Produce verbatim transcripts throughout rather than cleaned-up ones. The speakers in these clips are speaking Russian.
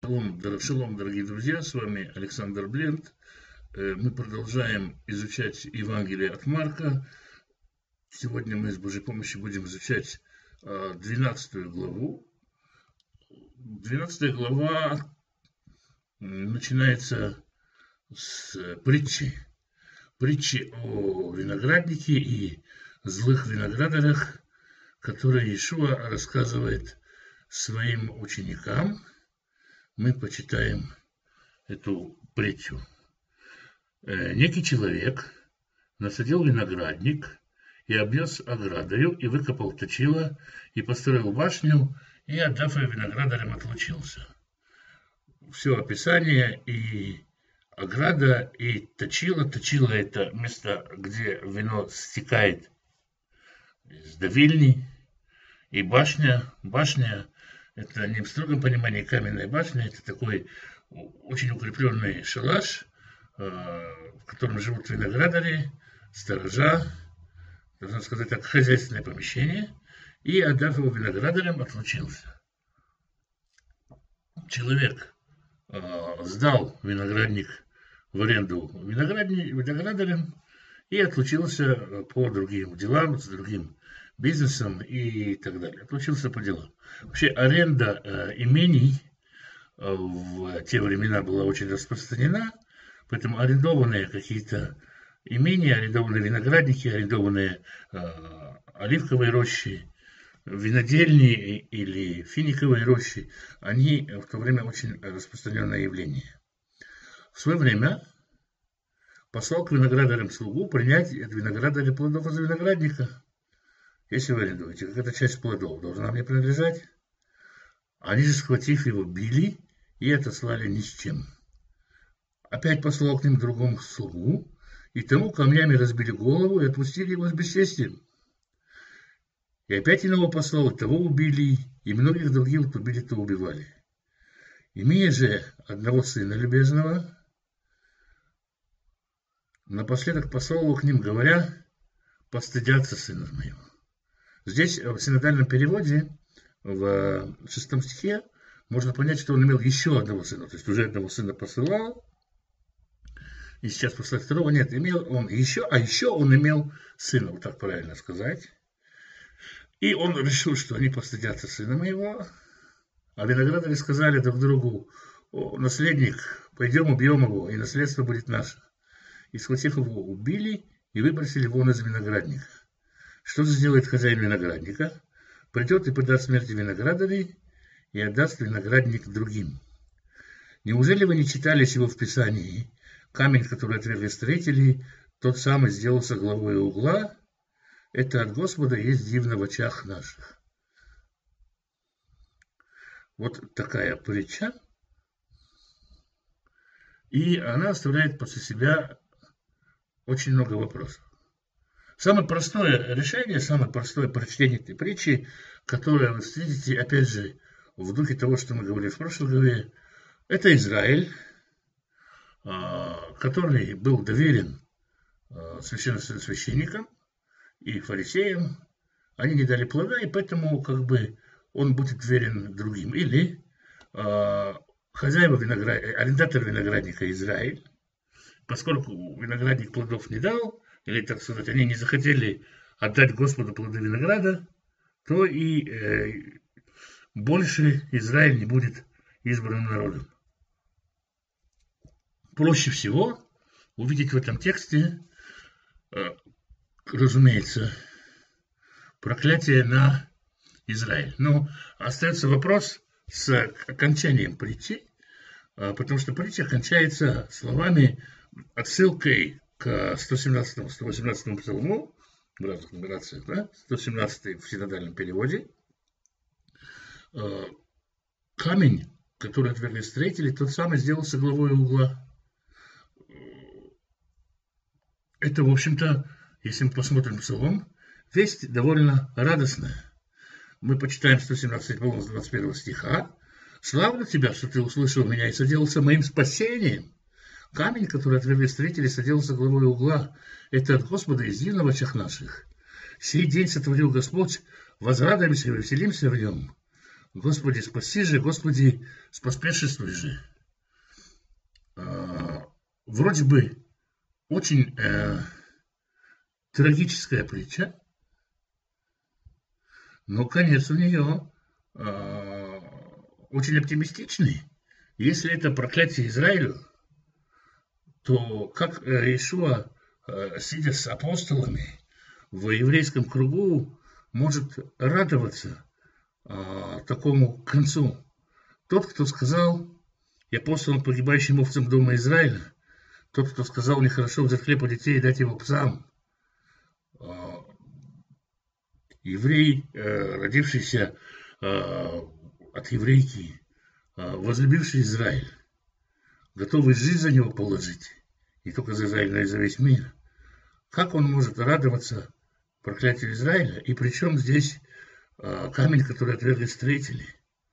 Шалом, шалом, дорогие друзья, с вами Александр Блент. Мы продолжаем изучать Евангелие от Марка. Сегодня мы с Божьей помощью будем изучать двенадцатую главу. двенадцатая глава начинается с притчи. Притчи о винограднике и злых виноградарях, которые Иешуа рассказывает своим ученикам. Мы почитаем эту притчу. Некий человек насадил виноградник и обнес оградою, и выкопал точило, и построил башню, и, отдав ее виноградарям, отлучился. Все описание и ограда, и точило. Точило – это место, где вино стекает из давильни, и башня. Башня – это не в строгом понимании каменная башня, это такой очень укрепленный шалаш, в котором живут виноградари, сторожа, должна сказать так, хозяйственное помещение, и, отдав его виноградарям, отлучился. Человек сдал виноградник в аренду виноградарям и отлучился по другим делам, с другим бизнесом и так далее. Отлучился по делам. Вообще аренда э, имений э, в те времена была очень распространена, поэтому арендованные какие-то имения, арендованные виноградники, арендованные э, оливковые рощи, винодельни или финиковые рощи, они в то время очень распространенное явление. В свое время послал к виноградарям слугу принять от виноградаря плодов из виноградника. Если вы арендуете, какая-то часть плодов должна мне принадлежать. Они же, схватив его, били и отослали ни с чем. Опять послал к ним другому слугу, и тому камнями разбили голову и отпустили его с бесчестием. И опять иного послал, и того убили, и многих других то убили, то убивали. Имея же одного сына любезного, напоследок послал его к ним, говоря: постыдятся сына моего. Здесь в синодальном переводе, в шестом стихе, можно понять, что он имел еще одного сына. То есть уже одного сына посылал, и сейчас послать второго. Нет, имел он еще, а еще он имел сына, вот так правильно сказать. И он решил, что они постыдятся сына моего. А виноградари сказали друг другу: о, наследник, пойдем убьем его, и наследство будет наше. И, схватив его, убили и выбросили вон из виноградника. Что же сделает хозяин виноградника? Придет и предаст смерти виноградарей и отдаст виноградник другим. Неужели вы не читали сего в Писании? Камень, который отвергли строители, тот самый сделался главой угла. Это от Господа есть дивно в очах наших. Вот такая притча. И она оставляет после себя очень много вопросов. Самое простое решение, самое простое прочтение этой притчи, которое вы встретите, опять же, в духе того, что мы говорили в прошлой главе, это Израиль, который был доверен священникам и фарисеям. Они не дали плода, и поэтому как бы он будет верен другим. Или хозяева виноградника, арендатор виноградника Израиль, поскольку виноградник плодов не дал, или, так сказать, они не захотели отдать Господу плоды винограда, то и э, больше Израиль не будет избранным народом. Проще всего увидеть в этом тексте, э, разумеется, проклятие на Израиль. Но остается вопрос с окончанием притчи, э, потому что притча кончается словами, отсылкой к сто семнадцатому сто восемнадцатому псалму, в разных нумерациях, да, сто семнадцатый в синодальном переводе. Камень, который отвергли строители, тот самый сделался главой угла. Это, в общем-то, если мы посмотрим псалом, весть довольно радостная. Мы почитаем сто семнадцатый псалом с двадцать первого стиха. «Славлю тебя, что ты услышал меня и соделался моим спасением. Камень, который отвергли строители, соделался главой угла. Это от Господа из дивно в очах наших. Сей день сотворил Господь, возрадуемся и веселимся в нем. Господи, спаси же, Господи, споспешествуй же. Э, вроде бы очень э, трагическая притча, но конец у нее э, очень оптимистичный. Если это проклятие Израилю, то как Иешуа, э, сидя с апостолами в еврейском кругу, может радоваться э, такому концу? Тот, кто сказал: «Я послан погибающим овцам дома Израиля», тот, кто сказал: «Нехорошо взять хлеб у детей и дать его псам», э, еврей, э, родившийся э, от еврейки, э, возлюбивший Израиль, готовый жизнь за него положить, не только за Израиль, но и за весь мир, как он может радоваться проклятию Израиля? И причем здесь э, камень, который отвергли строители?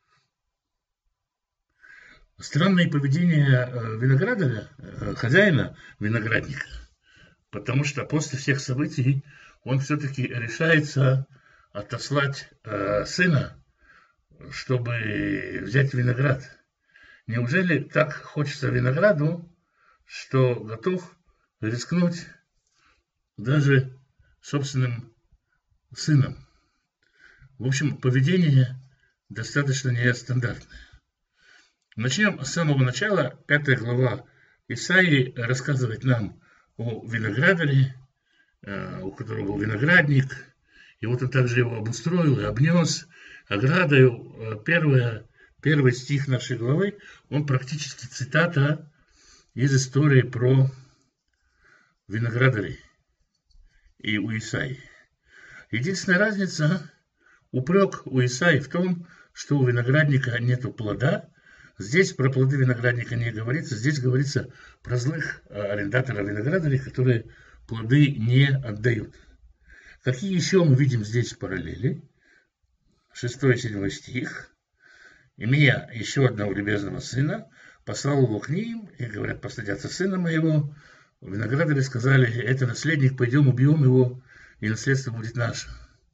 Странное поведение э, виноградаря, э, хозяина виноградника, потому что после всех событий он все-таки решается отослать э, сына, чтобы взять виноград. Неужели так хочется винограду, что готов рискнуть даже собственным сыном? В общем, поведение достаточно нестандартное. Начнем с самого начала. Пятая глава Исаии рассказывает нам о виноградаре, у которого был виноградник, и вот он также его обустроил и обнес оградою. Первое, первый стих нашей главы, он практически цитата из истории про виноградарей и у Исаии. Единственная разница, упрек у Исаии в том, что у виноградника нету плода. Здесь про плоды виноградника не говорится, здесь говорится про злых арендаторов виноградарей, которые плоды не отдают. Какие еще мы видим здесь параллели? Шестой и седьмой стих. «Имея еще одного любезного сына, послал его к ним, и говорят: постыдятся сына моего. Виноградари сказали: это наследник, пойдем убьем его, и наследство будет наше».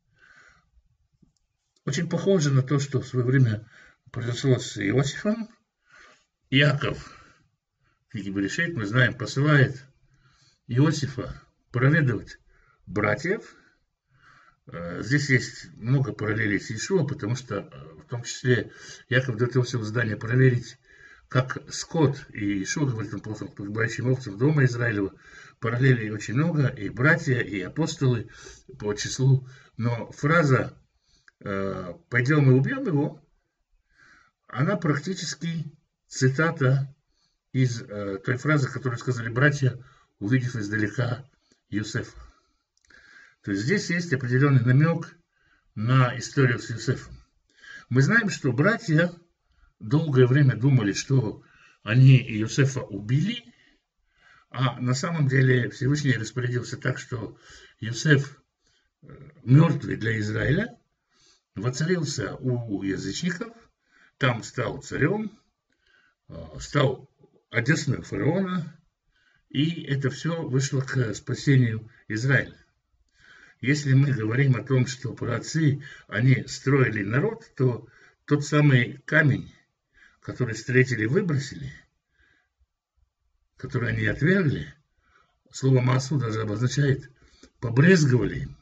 Очень похоже на то, что в свое время произошло с Иосифом. Иаков, в книге Берешит, мы знаем, посылает Иосифа проведывать братьев. Здесь есть много параллелей с Иешуа, потому что в том числе Иаков дает Иосифу задание проверить, как скот, и Иешуа говорит: он послан к погибающим овцам дома Израилева. Параллелей очень много, и братья, и апостолы по числу. Но фраза «пойдем и убьем его», она практически цитата из э, той фразы, которую сказали братья, увидев издалека Иосифа. То есть здесь есть определенный намек на историю с Иосифом. Мы знаем, что братья долгое время думали, что они Иосифа убили, а на самом деле Всевышний распорядился так, что Иосиф, мертвый для Израиля, воцарился у язычников, там стал царем, стал одесным фараона, и это все вышло к спасению Израиля. Если мы говорим о том, что праотцы, они строили народ, то тот самый камень, который строители выбросили, который они отвергли, слово «маасу» даже обозначает «побрезговали им»,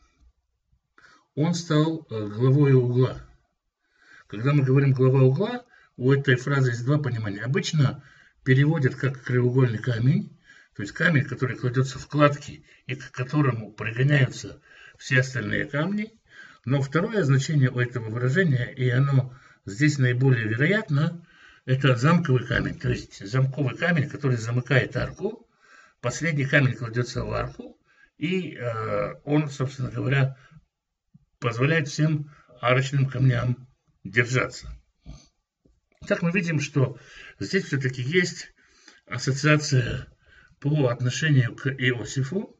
он стал главой угла. Когда мы говорим «глава угла», у этой фразы есть два понимания. Обычно переводят как краеугольный камень, то есть камень, который кладется в кладки и к которому пригоняются все остальные камни. Но второе значение у этого выражения, и оно здесь наиболее вероятно, это замковый камень, то есть замковый камень, который замыкает арку. Последний камень кладется в арку, и э, он, собственно говоря, позволяет всем арочным камням держаться. Так мы видим, что здесь все-таки есть ассоциация по отношению к Иосифу.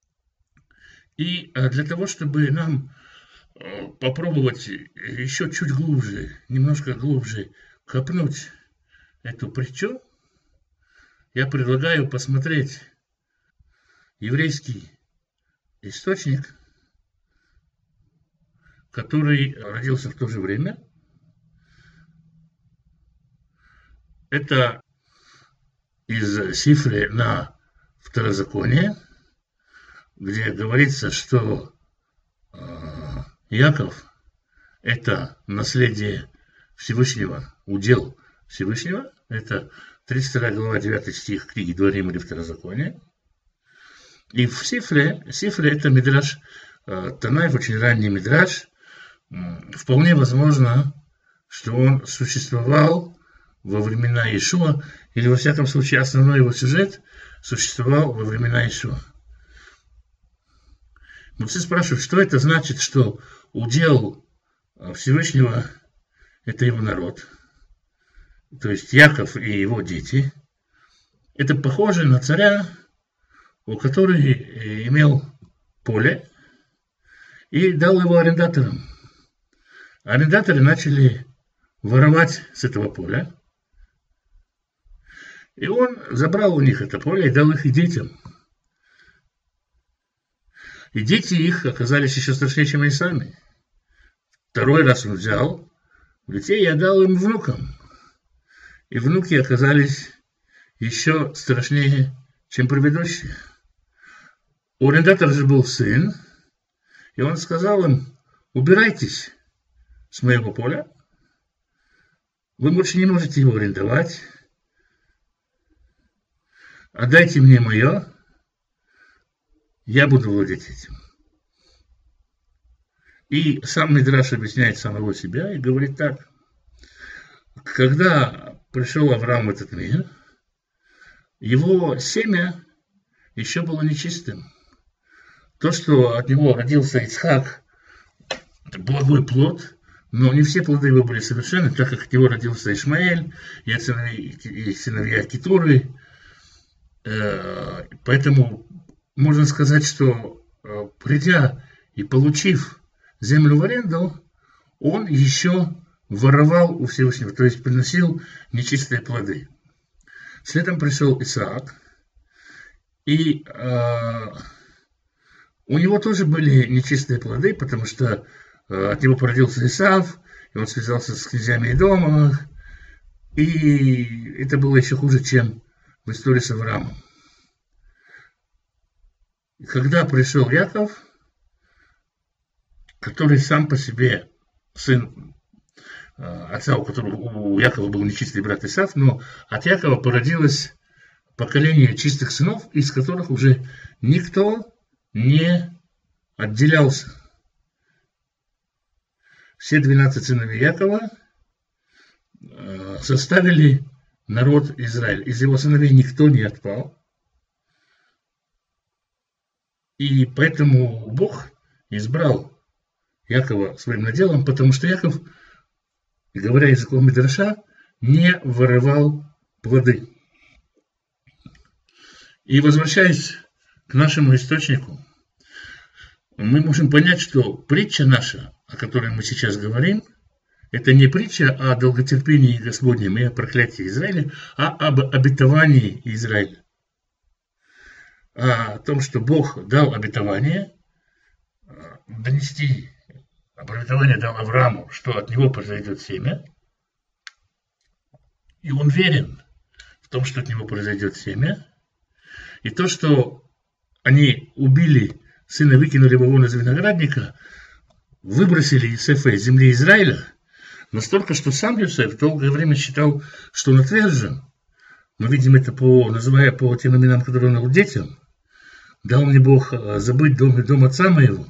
И для того, чтобы нам попробовать еще чуть глубже, немножко глубже копнуть эту притчу, я предлагаю посмотреть еврейский источник, который родился в то же время. Это из Сифры на Второзаконие, где говорится, что э, Яков – это наследие Всевышнего, удел Всевышнего. Это тридцать вторая глава, девятый стих книги Дворим или Второзакония. И в Сифре, Сифре это мидраш э, Танаев, очень ранний мидраш. Вполне возможно, что он существовал во времена Иешуа, или во всяком случае основной его сюжет существовал во времена Иешуа. Но все спрашивают, что это значит, что удел Всевышнего – это его народ, то есть Яков и его дети. Это похоже на царя, у которого имел поле и дал его арендаторам. Арендаторы начали воровать с этого поля, и он забрал у них это поле и дал их и детям. И дети их оказались еще страшнее, чем они сами. Второй раз он взял детей и отдал им внукам. И внуки оказались еще страшнее, чем предыдущие. У арендатора же был сын, и он сказал им: убирайтесь с моего поля, вы больше не можете его арендовать, отдайте мне мое, я буду владеть этим. И сам Мидраш объясняет самого себя и говорит так: когда пришел Авраам в этот мир, его семя еще было нечистым. То, что от него родился Ицхак, это благой плод, но не все плоды его были совершенны, так как от него родился Ишмаэль и сыновья, сыновья Кетуры. Поэтому можно сказать, что придя и получив землю в аренду, он еще воровал у Всевышнего, то есть приносил нечистые плоды. Следом пришел Исаак, и э, у него тоже были нечистые плоды, потому что э, от него породился Исав, и он связался с князьями Эдома, и это было еще хуже, чем в истории с Авраамом. И когда пришел Яков, который сам по себе сын отца, у которого у Якова был нечистый брат Исав, но от Якова породилось поколение чистых сынов, из которых уже никто не отделялся. Все двенадцать сыновей Якова составили народ Израиль. Из его сыновей никто не отпал. И поэтому Бог избрал Якова своим наделом, потому что Яков, говоря языком Мидраша, не воровал плоды. И возвращаясь к нашему источнику, мы можем понять, что притча наша, о которой мы сейчас говорим, это не притча о долготерпении Господнем и о проклятии Израиля, а об обетовании Израиля. О том, что Бог дал обетование донести. Обетование дал Аврааму, что от него произойдет семя. И он верен в том, что от него произойдет семя. И то, что они убили сына, выкинули его вон из виноградника, выбросили Иосифа из земли Израиля, настолько, что сам Иосиф долгое время считал, что он отвержен. Мы видим это, по, называя по тем именам, которые он дал детям. Дал мне Бог забыть дом, дом отца моего.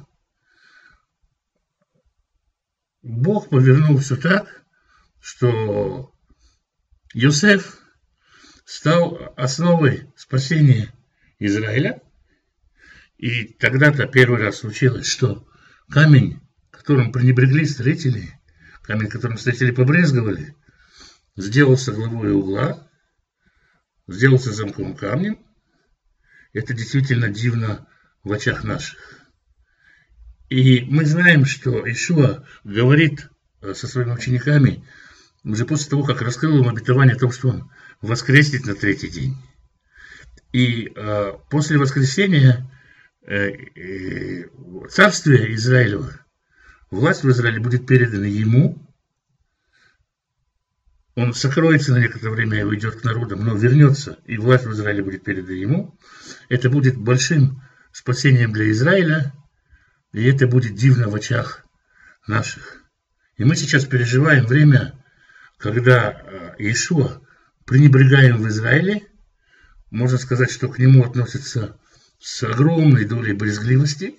Бог повернул все так, что Иосиф стал основой спасения Израиля. И тогда-то первый раз случилось, что камень, которым пренебрегли строители, камень, которым строители побрезговали, сделался главой угла, сделался замком камнем. Это действительно дивно в очах наших. И мы знаем, что Иешуа говорит со своими учениками уже после того, как раскрыл им обетование о том, что он воскреснет на третий день. И э, после воскресения э, э, царствие Израилева, власть в Израиле будет передана ему. он сокроется на некоторое время и уйдет к народам, но вернется, и власть в Израиле будет передана ему. Это будет большим спасением для Израиля, и это будет дивно в очах наших. И мы сейчас переживаем время, когда Иешуа пренебрегаем в Израиле. Можно сказать, что к нему относятся с огромной долей брезгливости.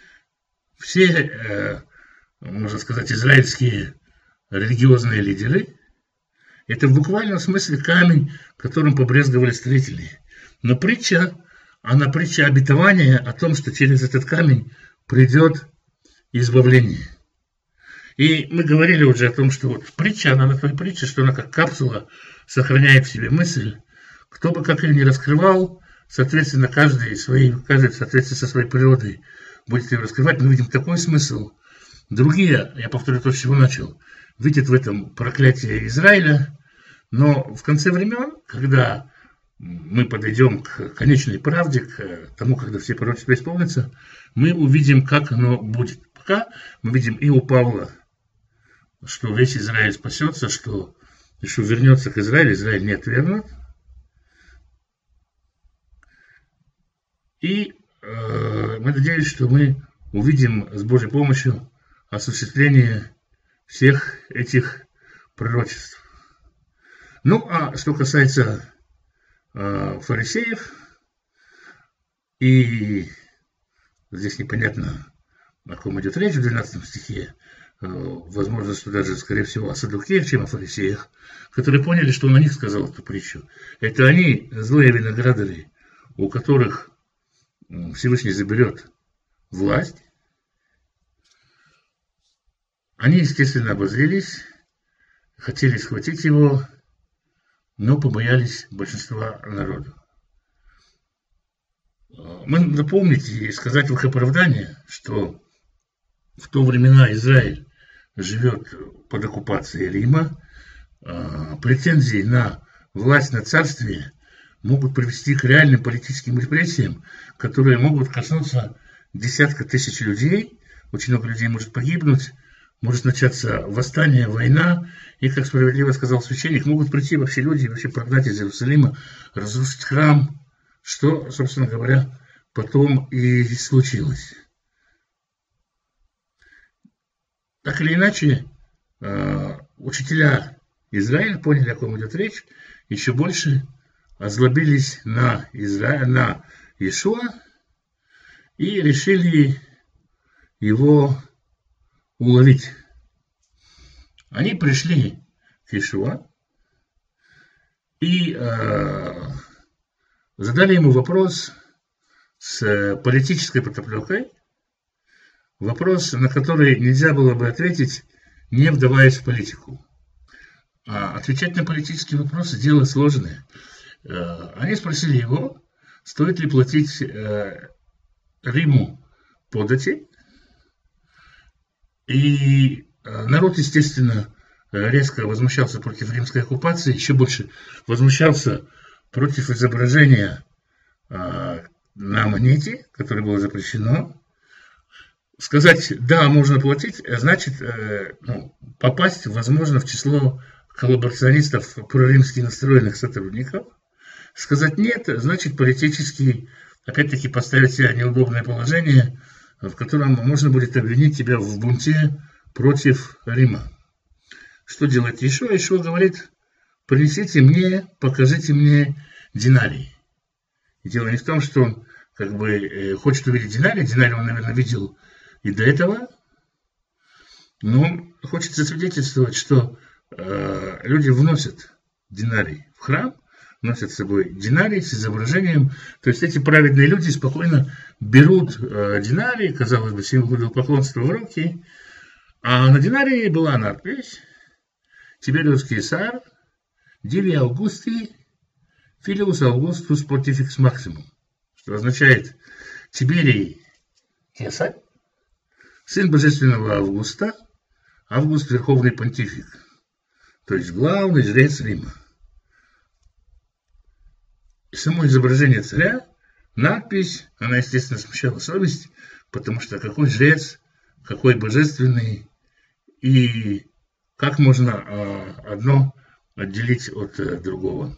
Все, можно сказать, израильские религиозные лидеры – это в буквальном смысле камень, которым побрезговали строители. Но притча, она притча обетования о том, что через этот камень придет избавление. И мы говорили уже о том, что вот притча, она на той притче, что она как капсула сохраняет в себе мысль. Кто бы как ее ни раскрывал, соответственно, каждый, своей, каждый в соответствии со своей природой будет ее раскрывать. Мы видим такой смысл. Другие, я повторю то, с чего начал, видят в этом проклятие Израиля. Но в конце времен, когда мы подойдем к конечной правде, к тому, когда все пророчества исполнятся, мы увидим, как оно будет. Пока мы видим и у Павла, что весь Израиль спасется, что Иешуа вернется к Израилю, Израиль не отвергнут. И э, мы надеемся, что мы увидим с Божьей помощью осуществление всех этих пророчеств. Ну, а что касается э, фарисеев, и здесь непонятно, о ком идет речь в двенадцатом стихе, э, возможно, что даже, скорее всего, о саддукеях, чем о фарисеях, которые поняли, что он о них сказал эту притчу. Это они, злые виноградари, у которых Всевышний заберет власть. Они, естественно, обозрелись, хотели схватить его, но побоялись большинства народа. Мы напомнить и сказать в их оправдание, что в то времена Израиль живет под оккупацией Рима, претензии на власть над царствием могут привести к реальным политическим репрессиям, которые могут коснуться десятка тысяч людей, очень много людей может погибнуть, может начаться восстание, война, и, как справедливо сказал священник, могут прийти вообще люди, вообще прогнать из Иерусалима, разрушить храм, что, собственно говоря, потом и случилось. Так или иначе, учителя Израиля поняли, о ком идет речь, еще больше озлобились на Израиль, на Иешуа и решили его уловить. Они пришли к Иешуа и э, задали ему вопрос с политической подоплекой, вопрос, на который нельзя было бы ответить, не вдаваясь в политику. А отвечать на политические вопросы – дело сложное. Они спросили его, стоит ли платить Риму подати. И народ, естественно, резко возмущался против римской оккупации, еще больше возмущался против изображения на монете, которое было запрещено. Сказать «да, можно платить» значит ну, попасть, возможно, в число коллаборационистов проримски настроенных сотрудников. Сказать «нет» значит политически, опять-таки, поставить себя в неудобное положение, в котором можно будет обвинить тебя в бунте против Рима. Что делать Иешуа? Иешуа говорит: принесите мне, покажите мне динарий. И дело не в том, что он как бы хочет увидеть динарий, динарий он, наверное, видел и до этого, но он хочет засвидетельствовать, что э, люди вносят динарий в храм, носят с собой динарий с изображением, то есть эти праведные люди спокойно берут э, динарий, казалось бы, символ идолопоклонства в руки, а на динарии была надпись «Тибериус Кесар, Диви Аугусти, Филиус Аугустус Понтификс Максимум», что означает Тиберий Кесарь, сын божественного Августа, Август Верховный Понтифик, то есть главный жрец Рима. И само изображение царя, надпись, она, естественно, смущала совесть, потому что какой жрец, какой божественный, и как можно одно отделить от э, другого.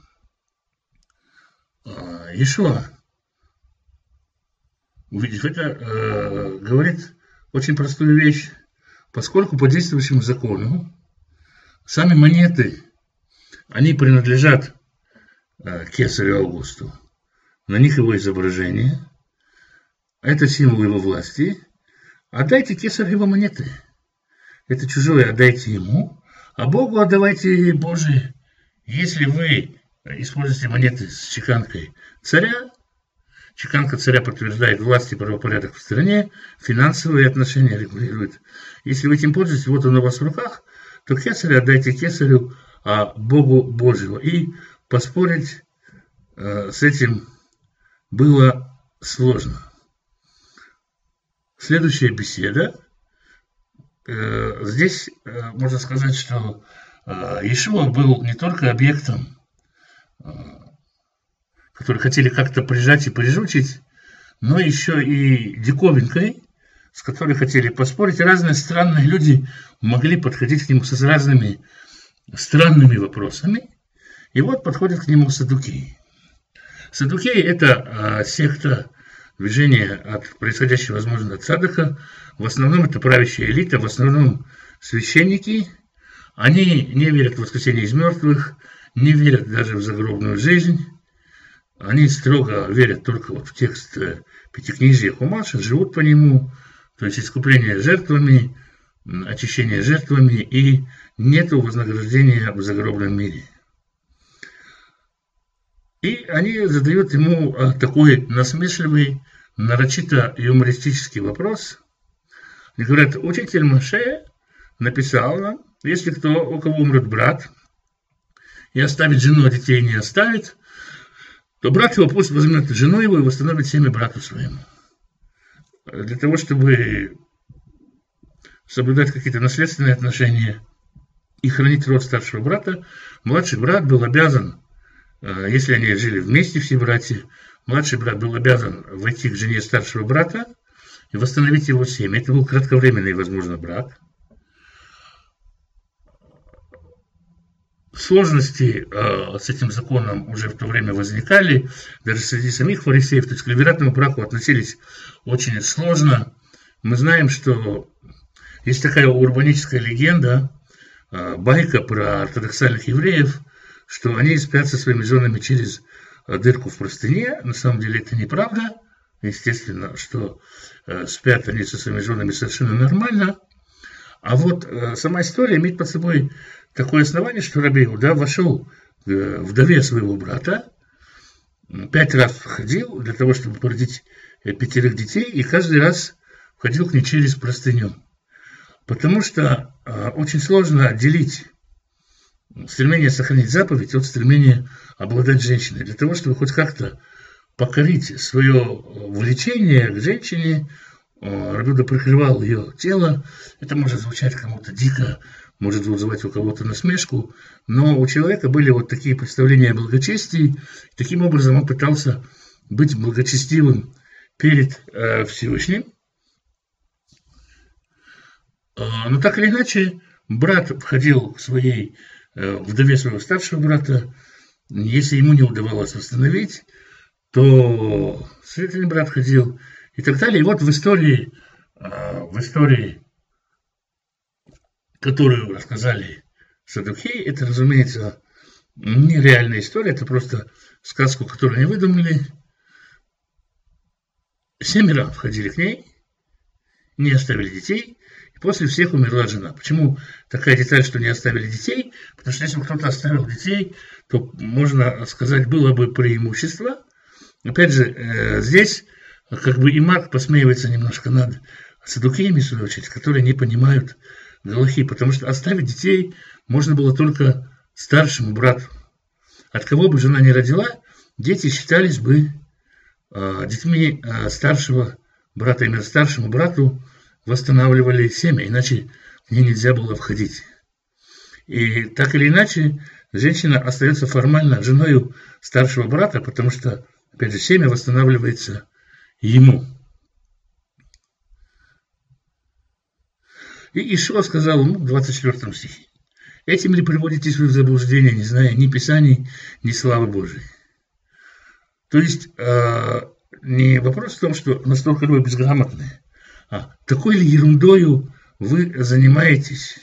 А, Иешуа, увидев это, э, говорит очень простую вещь. Поскольку по действующему закону сами монеты, они принадлежат э, Кесарю Августу, на них его изображение, это символ его власти, отдайте Кесарю его монеты. Это чужое отдайте ему, а Богу отдавайте Божие. Если вы используете монеты с чеканкой царя, чеканка царя подтверждает власть и правопорядок в стране, финансовые отношения регулирует. Если вы этим пользуетесь, вот он у вас в руках, то Кесарю отдайте Кесарю, а Богу Божьего. И поспорить э, с этим было сложно. Следующая беседа. Э, здесь э, можно сказать, что э, Иешуа был не только объектом, э, который хотели как-то прижать и прижучить, но еще и диковинкой, с которой хотели поспорить. Разные странные люди могли подходить к нему с разными странными вопросами. И вот подходят к нему саддукеи. Саддукеи – это э, секта, движение от происходящего, возможно, от Цадока. В основном это правящая элита, в основном священники. Они не верят в воскресение из мертвых, не верят даже в загробную жизнь. Они строго верят только вот в текст Пятикнижия Хумаша, живут по нему, то есть искупление жертвами, очищение жертвами, и нету вознаграждения в загробном мире. И они задают ему такой насмешливый, нарочито юмористический вопрос. Они говорят: учитель Моше написал нам, если кто, у кого умрет брат, и оставит жену, а детей не оставит, то брат его пусть возьмет жену его и восстановит семя брату своему. Для того, чтобы соблюдать какие-то наследственные отношения и хранить род старшего брата, младший брат был обязан, если они жили вместе, все братья, младший брат был обязан войти к жене старшего брата и восстановить его семя. Это был кратковременный, возможно, брак. Сложности э, с этим законом уже в то время возникали, даже среди самих фарисеев, то есть к леvirатному браку относились очень сложно. Мы знаем, что есть такая урбаническая легенда, э, байка про ортодоксальных евреев, что они спят со своими женами через дырку в простыне. На самом деле это неправда. Естественно, что э, спят они со своими женами совершенно нормально. А вот э, сама история имеет под собой такое основание, что Раби Иуда вошел к вдове своего брата, пять раз входил для того, чтобы породить пятерых детей, и каждый раз входил к ней через простыню. Потому что э, очень сложно отделить стремление сохранить заповедь от стремления обладать женщиной. Для того, чтобы хоть как-то покорить свое влечение к женщине, Раби Иуда прикрывал ее тело. Это может звучать кому-то дико, может вызывать у кого-то насмешку, но у человека были вот такие представления о благочестии. Таким образом он пытался быть благочестивым перед э, Всевышним. Но так или иначе, брат входил к своей э, вдове своего старшего брата. Если ему не удавалось восстановить, то средний брат ходил и так далее. И вот в истории, в истории, которую рассказали саддукеи, это, разумеется, не реальная история, это просто сказку, которую они выдумали. Семеро входили к ней, не оставили детей, и после всех умерла жена. Почему такая деталь, что не оставили детей? Потому что если бы кто-то оставил детей, то, можно сказать, было бы преимущество. Опять же, здесь как бы и Марк посмеивается немножко над саддукеями, в свою очередь, которые не понимают галахи, потому что оставить детей можно было только старшему брату. От кого бы жена не родила, дети считались бы э, детьми э, старшего брата. Именно старшему брату восстанавливали семя, иначе в ней нельзя было входить. И так или иначе, женщина остается формально женой старшего брата, потому что, опять же, семя восстанавливается ему. И Иешуа сказал ему в двадцать четвёртом стихе: Этим ли приводитесь вы в заблуждение, не зная ни Писаний, ни славы Божией? То есть, э, не вопрос в том, что настолько вы безграмотные, а такой ли ерундою вы занимаетесь,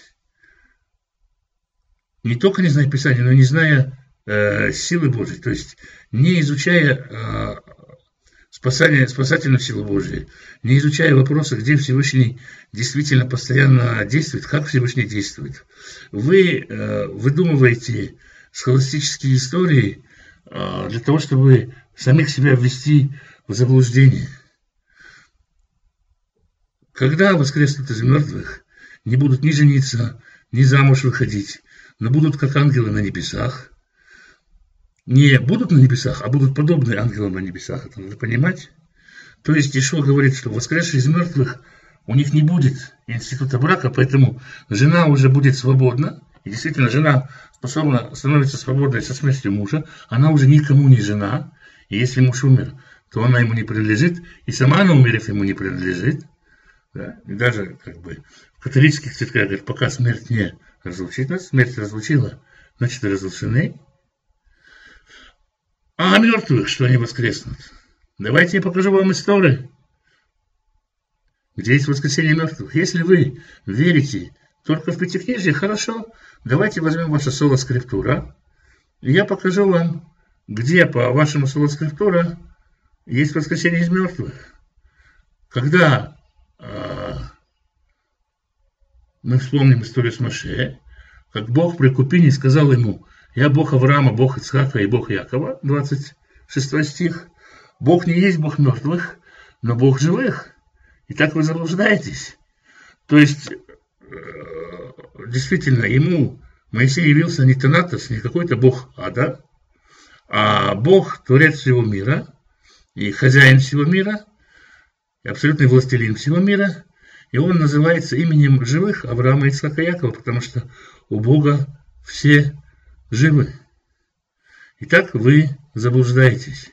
не только не зная Писания, но не зная э, силы Божией, то есть не изучая э, спасание, спасательную силу Божию, не изучая вопросы, где Всевышний действительно постоянно действует, как Всевышний действует. Вы э, выдумываете схоластические истории э, для того, чтобы самих себя ввести в заблуждение. Когда воскреснут из мертвых, не будут ни жениться, ни замуж выходить, но будут как ангелы на небесах. Не будут на небесах, а будут подобны ангелам на небесах. Это надо понимать. То есть Иешуа говорит, что воскресшие из мертвых, у них не будет института брака, поэтому жена уже будет свободна. И действительно, жена способна, становится свободной со смертью мужа. Она уже никому не жена. И если муж умер, то она ему не принадлежит. И сама она, умерев, ему не принадлежит. Да? И даже как бы в католических церквях говорят, пока смерть не разлучит нас, смерть разлучила, значит, разлучены. А о мертвых, что они воскреснут? Давайте я покажу вам историю, где есть воскресение мертвых. Если вы верите только в Пятикнижие, хорошо, давайте возьмем ваша соло скриптура, и я покажу вам, где по вашему соло скриптура есть воскресение из мертвых. Когда э, мы вспомним историю с Моше, как Бог при Купине сказал ему: «Я Бог Авраама, Бог Ицхака и Бог Якова», двадцать шестой стих. Бог не есть Бог мертвых, но Бог живых. И так вы заблуждаетесь. То есть, действительно, ему Моисей явился не Танатос, не какой-то Бог ада, а Бог, Творец всего мира, и хозяин всего мира, и абсолютный властелин всего мира. И он называется именем живых Авраама, Ицхака и Якова, потому что у Бога все живы. Итак, вы заблуждаетесь.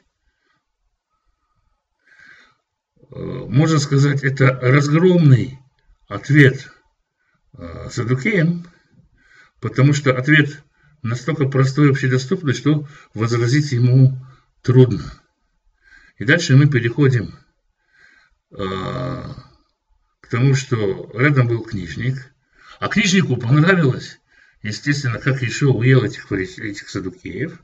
Можно сказать, это разгромный ответ саддукеям, потому что ответ настолько простой и общедоступный, что возразить ему трудно. И дальше мы переходим к тому, что рядом был книжник, а книжнику понравилось, естественно, как Иешуа уел этих, этих саддукеев.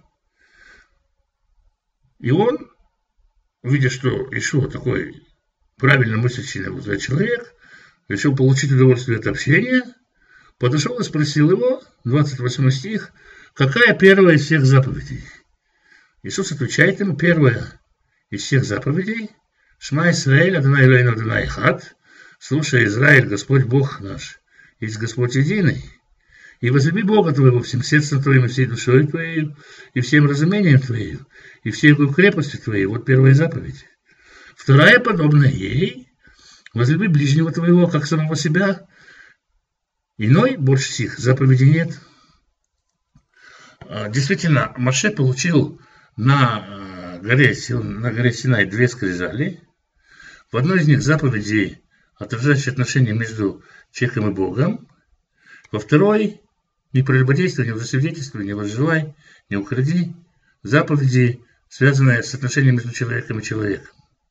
И он, видя, что Иешуа такой правильно мыслящий человек, решил получить удовольствие от общения, подошел и спросил его, двадцать восьмой стих, какая первая из всех заповедей? Иисус отвечает ему: первая из всех заповедей: Шма Исраэль, Адонай Элоэйну Адонай Эхад, слушай, Израиль, Господь Бог наш, есть Господь единый. И возлюби Бога твоего всем сердцем твоим, и всей душой твоей, и всем разумением твоим, и всей крепостью твоей. Вот первая заповедь. Вторая, подобная ей: возлюби ближнего твоего, как самого себя. Иной больше сих заповедей нет. Действительно, Моше получил на горе, на горе Синай две скрижали. В одной из них заповеди, отражающие отношения между человеком и Богом. Во второй: не прелюбодействуй, не лжесвидетельствуй, не возжелай, не укради. Заповеди, связанные с отношением между человеком и человеком.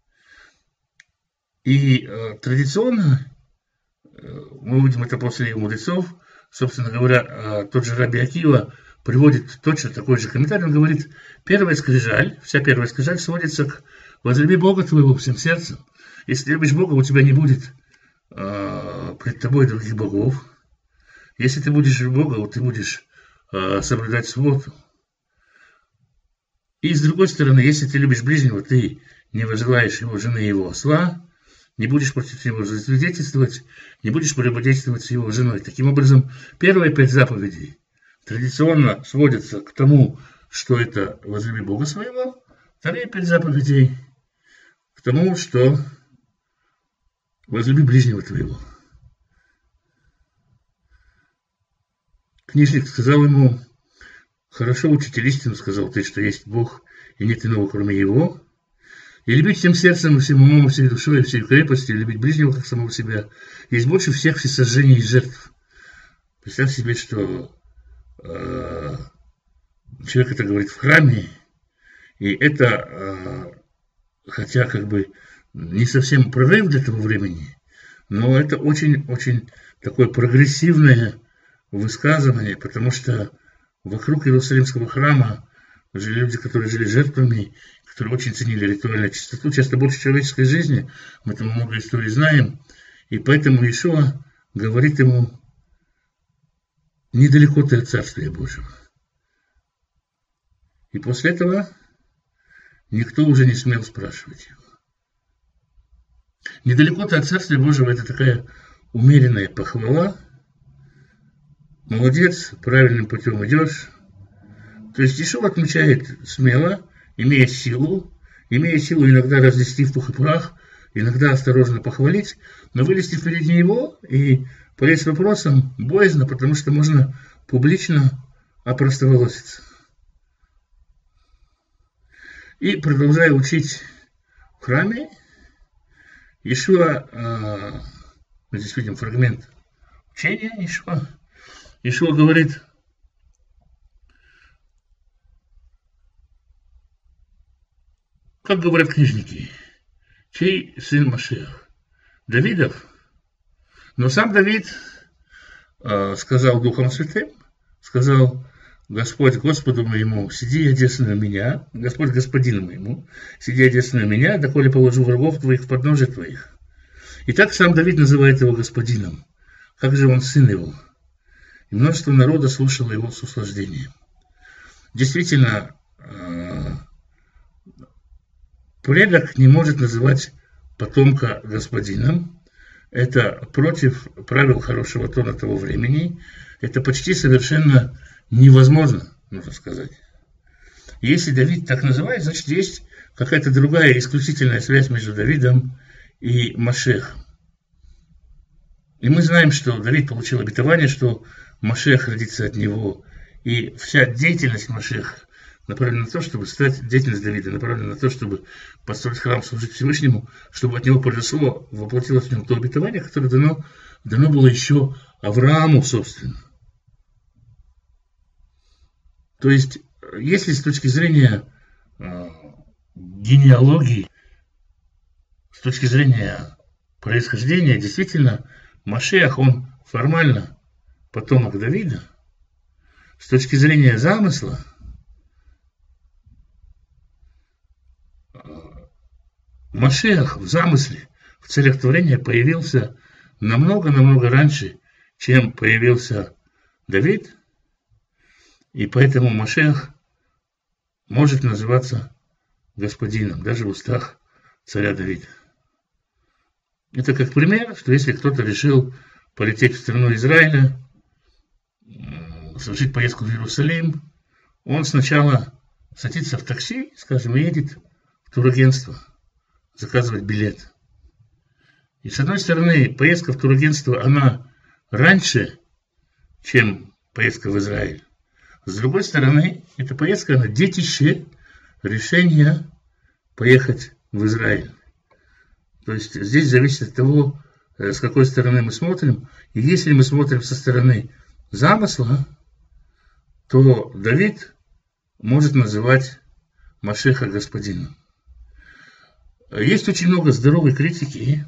И э, традиционно, э, мы увидим это после мудрецов, собственно говоря, э, тот же Раби Акива приводит точно такой же комментарий. Он говорит: первая скрижаль, вся первая скрижаль сводится к возлюби Бога твоего всем сердцем. Если любишь Бога, у тебя не будет э, пред тобой других богов. Если ты будешь любить Бога, вот ты будешь э, соблюдать субботу. И с другой стороны, если ты любишь ближнего, ты не возжелаешь его жены и его осла, не будешь против него засвидетельствовать, не будешь прелюбодействовать с его женой. Таким образом, первые пять заповедей традиционно сводятся к тому, что это возлюби Бога своего, вторые пять заповедей к тому, что возлюби ближнего твоего. Книжник сказал ему: хорошо, учитель, истину сказал ты, что есть Бог, и нет иного, кроме Его. И любить всем сердцем, и всем умом, и всей душой, и всей крепостью, и любить ближнего, как самого себя, есть больше всех всесожжений и жертв. Представь себе, что э, человек это говорит в храме, и это, э, хотя как бы не совсем прорыв для того времени, но это очень-очень такое прогрессивное высказывание, потому что вокруг Иерусалимского храма жили люди, которые жили жертвами, которые очень ценили ритуальную чистоту, часто больше человеческой жизни, мы там много историй знаем, и поэтому Иешуа говорит ему: недалеко ты от Царствия Божьего. И после этого никто уже не смел спрашивать его. Недалеко ты от Царствия Божьего — это такая умеренная похвала. Молодец, правильным путем идешь. То есть Иешуа отмечает смело, имея силу, имея силу иногда разнести в пух и прах, иногда осторожно похвалить, но вылезти впереди него и полезть с вопросом боязно, потому что можно публично опростоволоситься. И продолжая учить в храме, Иешуа, э, мы здесь видим фрагмент учения Иешуа, Иешуа говорит: как говорят книжники, чей сын Машиах? Давидов. Но сам Давид э, сказал Духом Святым, сказал: Господь Господу моему, сиди одесную меня, Господь Господину моему, сиди одесную меня, доколе положу врагов твоих в подножие твоих. И так сам Давид называет его господином. Как же он сын его? И множество народа слушало его с услаждением. Действительно, э, предок не может называть потомка господином. Это против правил хорошего тона того времени. Это почти совершенно невозможно, нужно сказать. Если Давид так называет, значит, есть какая-то другая исключительная связь между Давидом и Машиахом. И мы знаем, что Давид получил обетование, что Машиах родится от него. И вся деятельность Машиаха направлена на то, чтобы стать, деятельность Давида направлена на то, чтобы построить храм, служить Всевышнему, чтобы от него произошло, воплотилось в нем то обетование, которое дано, дано было еще Аврааму, собственно. То есть, если с точки зрения э, генеалогии, с точки зрения происхождения, действительно, Машиах, он формально потомок Давида. С точки зрения замысла, Машиах в замысле, в целях творения появился намного-намного раньше, чем появился Давид, и поэтому Машиах может называться господином, даже в устах царя Давида. Это как пример, что если кто-то решил полететь в страну Израиля, совершить поездку в Иерусалим, он сначала садится в такси, скажем, и едет в турагентство заказывать билет. И с одной стороны, поездка в турагентство, она раньше, чем поездка в Израиль. С другой стороны, эта поездка, она детище решения поехать в Израиль. То есть здесь зависит от того, с какой стороны мы смотрим. И если мы смотрим со стороны замысла, то Давид может называть Машиаха господином. Есть очень много здоровой критики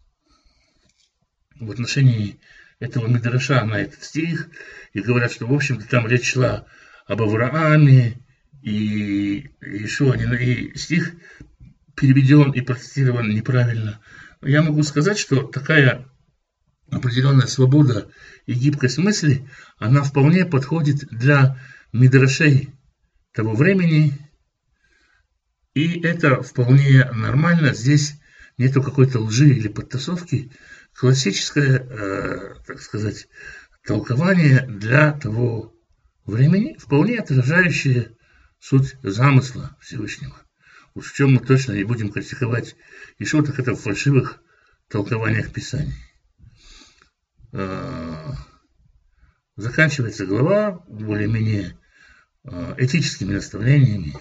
в отношении этого мидраша на этот стих, и говорят, что, в общем-то, там речь шла об Аврааме, и Иешуа, и стих переведен и процитирован неправильно. Я могу сказать, что такая определенная свобода и гибкость мысли, она вполне подходит для мидрашей того времени, и это вполне нормально. Здесь нету какой-то лжи или подтасовки. Классическое, э, так сказать, толкование для того времени, вполне отражающее суть замысла Всевышнего. Уж в чем мы точно не будем критиковать Иешуа, так это в фальшивых толкованиях Писаний. Э, заканчивается глава более-менее э, этическими наставлениями.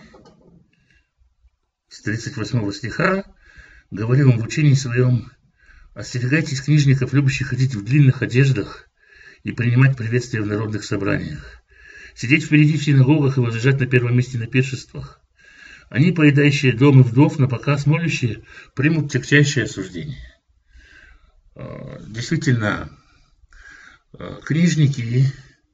С тридцать восьмого стиха говорил он в учении своем: «Остерегайтесь книжников, любящих ходить в длинных одеждах и принимать приветствия в народных собраниях, сидеть впереди в синагогах и возлежать на первом месте на пиршествах. Они, поедающие дом и вдов, на показ молящие, примут тягчайшее осуждение. Действительно, книжники,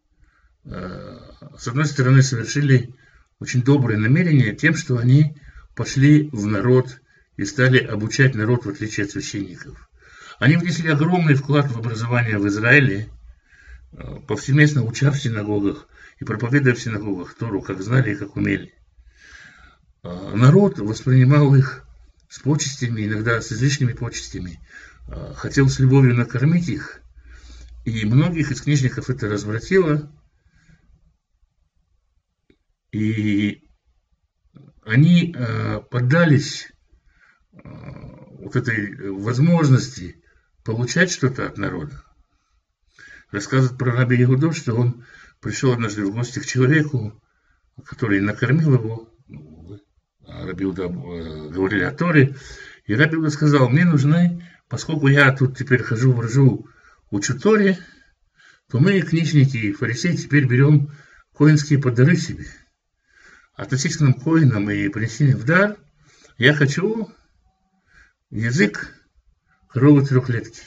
с одной стороны, совершили очень доброе намерение тем, что они пошли в народ и стали обучать народ, в отличие от священников. Они внесли огромный вклад в образование в Израиле, повсеместно уча в синагогах и проповедуя в синагогах Тору, как знали и как умели. Народ воспринимал их с почестями, иногда с излишними почестями, хотел с любовью накормить их, и многих из книжников это развратило, и они поддались вот этой возможности получать что-то от народа. Рассказывает про раби Иуду, что он пришел однажды в гости к человеку, который накормил его. Раби Иуда говорили о Торе, и раби Иуда сказал: мне нужны, поскольку я тут теперь хожу, брожу, учу Торе, то мы, книжники и фарисеи, теперь берем коинские подарки себе. Относись к нам коинам и принеси в дар. Я хочу язык коровы трехлетки.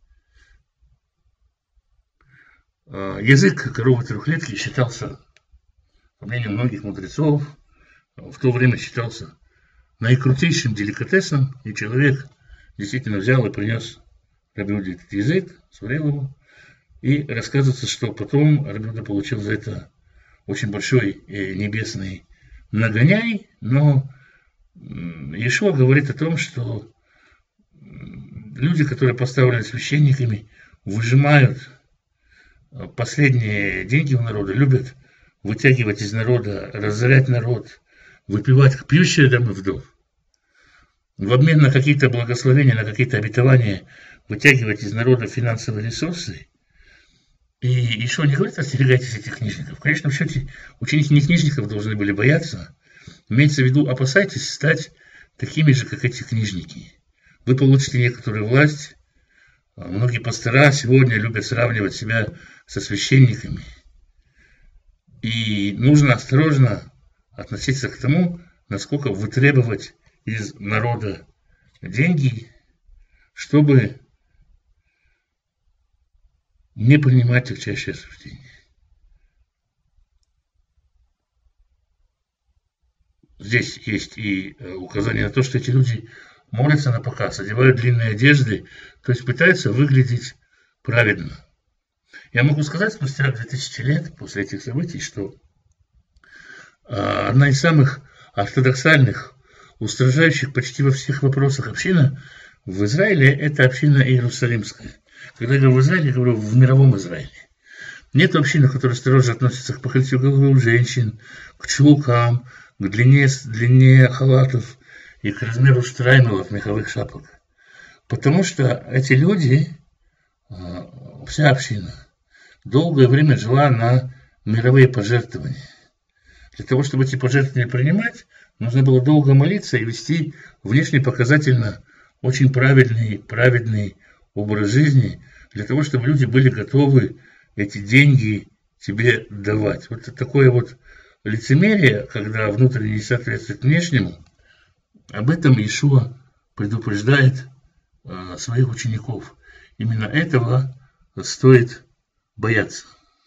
Язык коровы трехлетки считался, по мнению многих мудрецов, в то время считался наикрутейшим деликатесом, и человек действительно взял и принес раби Иуде этот язык, сварил его, и рассказывается, что потом раби Иуда получил за это очень большой небесный нагоняй, но Иешуа говорит о том, что люди, которые поставлены священниками, выжимают последние деньги у народа, любят вытягивать из народа, разорять народ, выпивать пьющие домы вдов, в обмен на какие-то благословения, на какие-то обетования вытягивать из народа финансовые ресурсы. И еще не говорит: остерегайтесь этих книжников. В конечном счете, ученики не книжников должны были бояться. Имеется в виду, опасайтесь стать такими же, как эти книжники. Вы получите некоторую власть. Многие пастора сегодня любят сравнивать себя со священниками. И нужно осторожно относиться к тому, насколько вытребовать из народа деньги, чтобы не принимать тягчайшее осуждение. Здесь есть и указание на то, что эти люди молятся на показ, одевают длинные одежды, то есть пытаются выглядеть праведно. Я могу сказать спустя две тысячи лет после этих событий, что одна из самых ортодоксальных, устражающих почти во всех вопросах община в Израиле – это община Иерусалимская. Когда я говорю в Израиле, я говорю в мировом Израиле. Нет общины, которая строже относится к покрытию головы у женщин, к чулкам, к длине, длине халатов и к размеру штраймелов, меховых шапок. Потому что эти люди, вся община, долгое время жила на мировые пожертвования. Для того, чтобы эти пожертвования принимать, нужно было долго молиться и вести внешне показательно очень правильный, праведный образ жизни, для того, чтобы люди были готовы эти деньги тебе давать. Вот такое вот лицемерие, когда внутренне не соответствует внешнему, об этом Иешуа предупреждает э, своих учеников. Именно этого стоит бояться.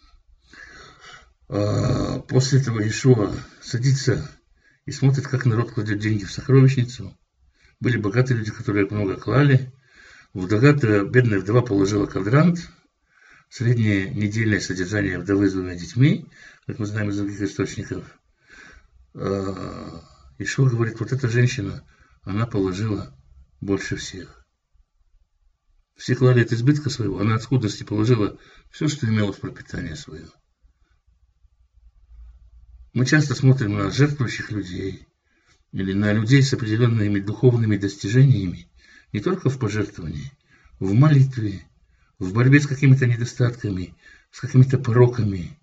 Э, после этого Иешуа садится и смотрит, как народ кладет деньги в сокровищницу. Были богатые люди, которые много клали. Богатая, бедная вдова положила квадрант. Среднее недельное содержание вдовы с двумя детьми, как мы знаем из других источников. Иешуа говорит: вот эта женщина, она положила больше всех. Все клали от избытка своего, она от скудности положила все, что имела в пропитание свое. Мы часто смотрим на жертвующих людей или на людей с определенными духовными достижениями, не только в пожертвовании, в молитве, в борьбе с какими-то недостатками, с какими-то пороками.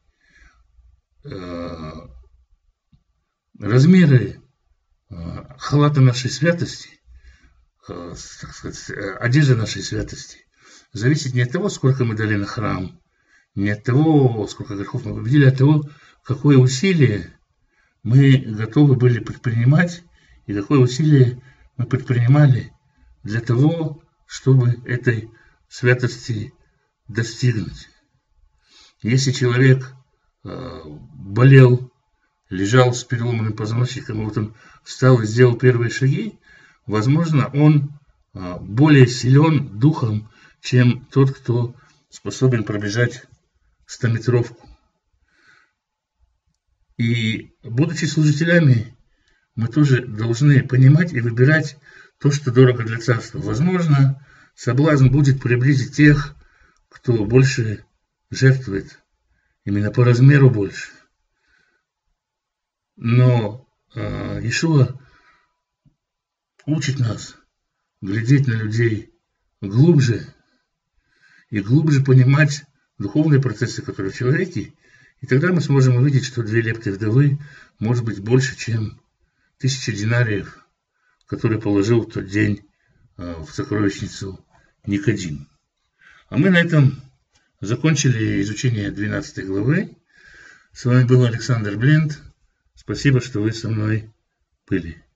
Размеры халата нашей святости, так сказать, одежда нашей святости, зависит не от того, сколько мы дали на храм, не от того, сколько грехов мы победили, а от того, какое усилие мы готовы были предпринимать и какое усилие мы предпринимали для того, чтобы этой святости достигнуть. Если человек э, болел, лежал с переломанным позвоночником, и вот он встал и сделал первые шаги, возможно, он э, более силен духом, чем тот, кто способен пробежать стометровку. И, будучи служителями, мы тоже должны понимать и выбирать то, что дорого для царства. Возможно, соблазн будет приблизить тех, кто больше жертвует, именно по размеру больше. Но э, Иешуа учит нас глядеть на людей глубже и глубже понимать духовные процессы, которые в человеке, и тогда мы сможем увидеть, что две лепты вдовы может быть больше, чем тысяча динариев, которые положил в тот день э, в сокровищницу Никодим. А мы на этом закончили изучение двенадцатой главы. С вами был Александр Бленд. Спасибо, что вы со мной были.